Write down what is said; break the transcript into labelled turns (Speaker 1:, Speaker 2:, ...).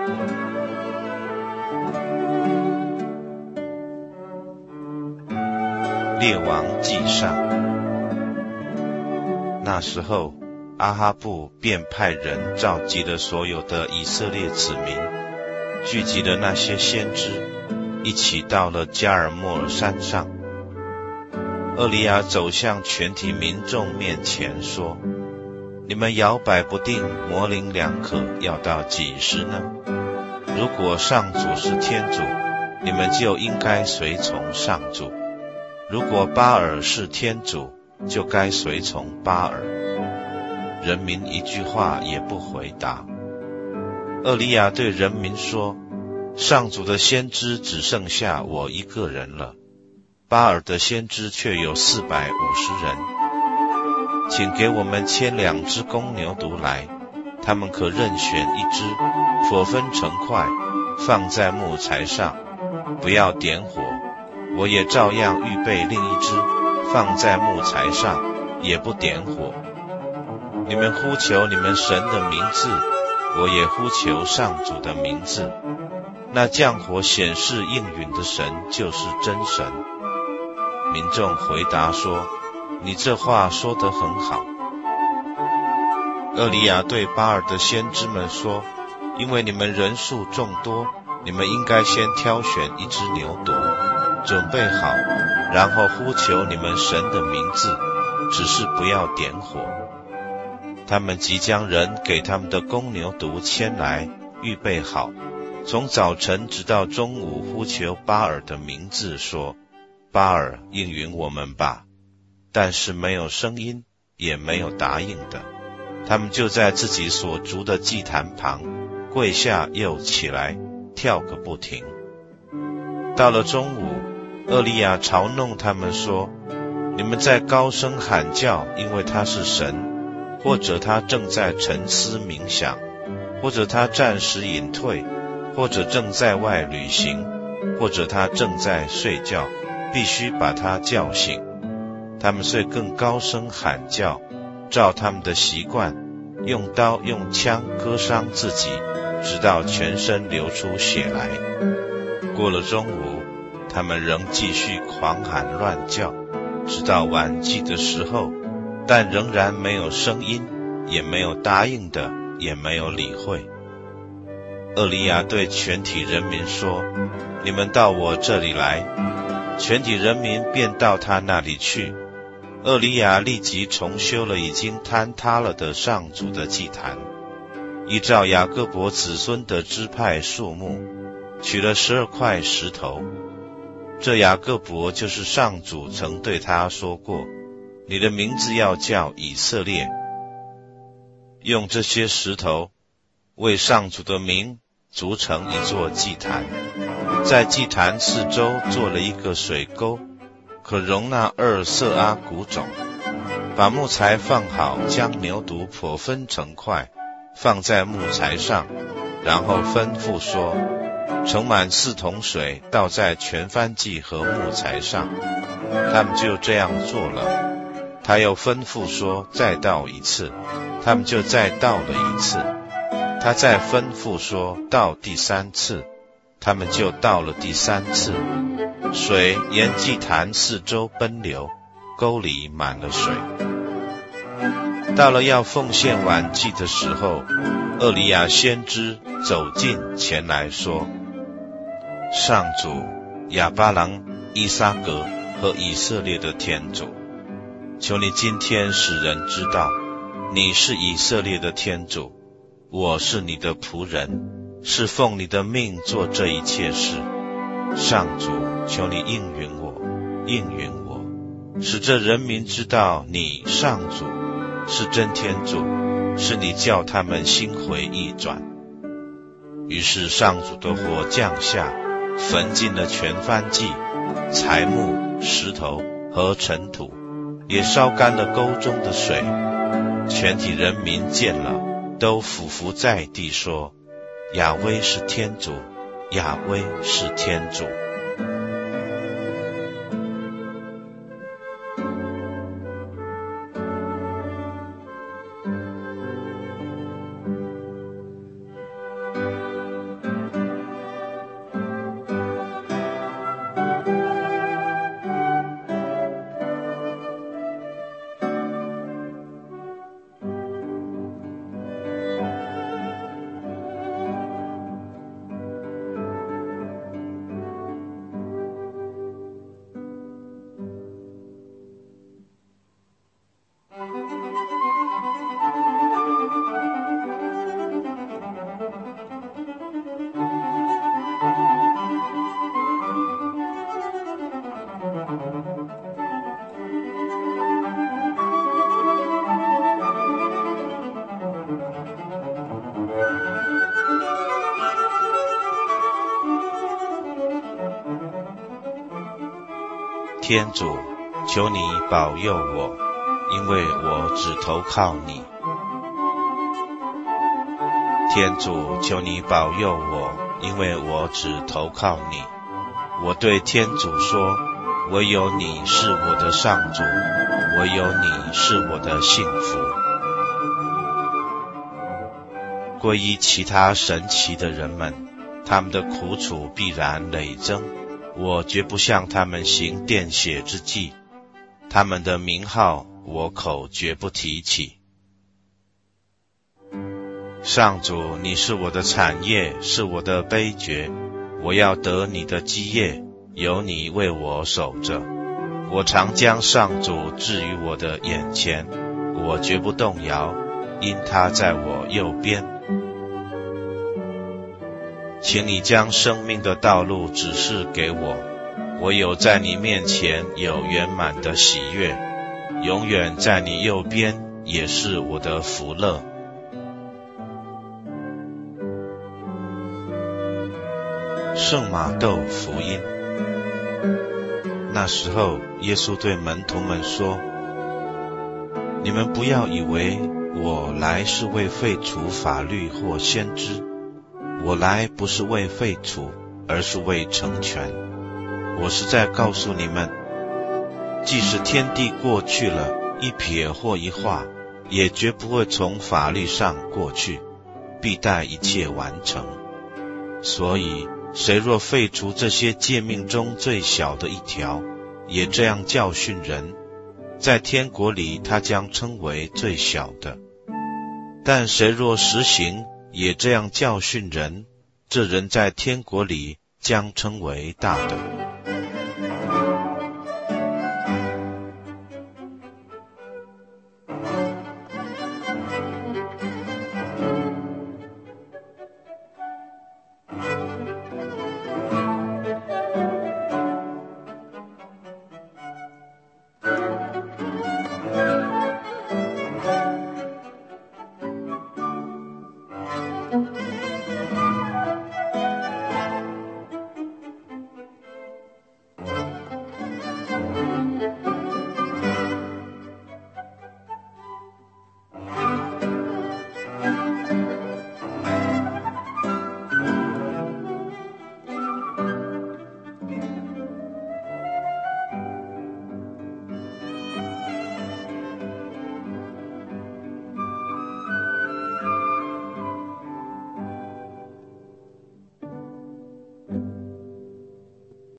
Speaker 1: 列王纪上。那时候，阿哈布便派人召集了所有的以色列子民，聚集了那些先知，一起到了加尔默尔山上。厄利亚走向全体民众面前说：你们摇摆不定，模棱两可，要到几时呢？如果上主是天主，你们就应该随从上主；如果巴尔是天主，就该随从巴尔。人民一句话也不回答。厄利亚对人民说：上主的先知只剩下我一个人了，巴尔的先知却有450人。请给我们牵2只公牛犊来，他们可任选一只，剖分成块，放在木材上，不要点火。我也照样预备另一只，放在木材上，也不点火。你们呼求你们神的名字，我也呼求上主的名字。那降火显示应允的神就是真神。民众回答说：你这话说得很好。厄利亚对巴尔的先知们说：因为你们人数众多，你们应该先挑选一只牛犊，准备好，然后呼求你们神的名字，只是不要点火。他们即将人给他们的公牛犊牵来，预备好，从早晨直到中午呼求巴尔的名字，说：巴尔应允我们吧。但是没有声音，也没有答应的。他们就在自己所筑的祭坛旁跪下又起来，跳个不停。到了中午，厄利亚嘲弄他们说：你们在高声喊叫，因为他是神，或者他正在沉思冥想，或者他暂时隐退，或者正在外旅行，或者他正在睡觉，必须把他叫醒。他们遂更高声喊叫，照他们的习惯，用刀用枪割伤自己，直到全身流出血来。过了中午，他们仍继续狂喊乱叫，直到晚祭的时候，但仍然没有声音，也没有答应的，也没有理会。厄利亚对全体人民说：你们到我这里来。全体人民便到他那里去。厄利亚立即重修了已经坍塌了的上主的祭坛，依照雅各伯子孙的支派数目，取了12块石头。这雅各伯就是上主曾对他说过：你的名字要叫以色列。用这些石头为上主的名筑成一座祭坛，在祭坛四周做了一个水沟，可容纳2色阿谷种。把木材放好，将牛犊剖分成块，放在木材上，然后吩咐说：盛满4桶水，倒在全燔祭和木材上。他们就这样做了。他又吩咐说：再倒一次。他们就再倒了一次。他再吩咐说：倒第3次。他们就倒了第3次。水沿祭坛四周奔流，沟里满了水。到了要奉献晚祭的时候，厄利亚先知走近前来说：上主亚巴郎、伊撒格和以色列的天主，求你今天使人知道，你是以色列的天主，我是你的仆人，是奉你的命做这一切事。上主，求你应允我，应允我，使这人民知道你上主是真天主，是你叫他们心回意转。于是上主的火降下，焚尽了全燔祭、材木、石头和尘土，也烧干了沟中的水。全体人民见了，都俯伏在地说：亚威是天主，亚威是天主。 天主，求你保佑我，因为我只投靠你。天主，求你保佑我，因为我只投靠你。我对天主说，唯有你是我的上主，唯有你是我的幸福。皈依其他神奇的人们，他们的苦楚必然累增，我绝不向他们行奠血之祭，他们的名号我口绝不提起。上主，你是我的产业，是我的杯爵，我要得你的基业，有你为我守着。我常将上主置于我的眼前，我绝不动摇，因他在我右边。请你将生命的道路指示给我，我有在你面前有圆满的喜悦，永远在你右边也是我的福乐。圣马窦福音。那时候，耶稣对门徒们说：你们不要以为我来是为废除法律或先知，我来不是为废除，而是为成全。我是在告诉你们，即使天地过去了，一撇或一画，也绝不会从法律上过去，必待一切完成。所以谁若废除这些诫命中最小的一条，也这样教训人，在天国里他将称为最小的。但谁若实行，也这样教训人，这人在天国里将称为大的。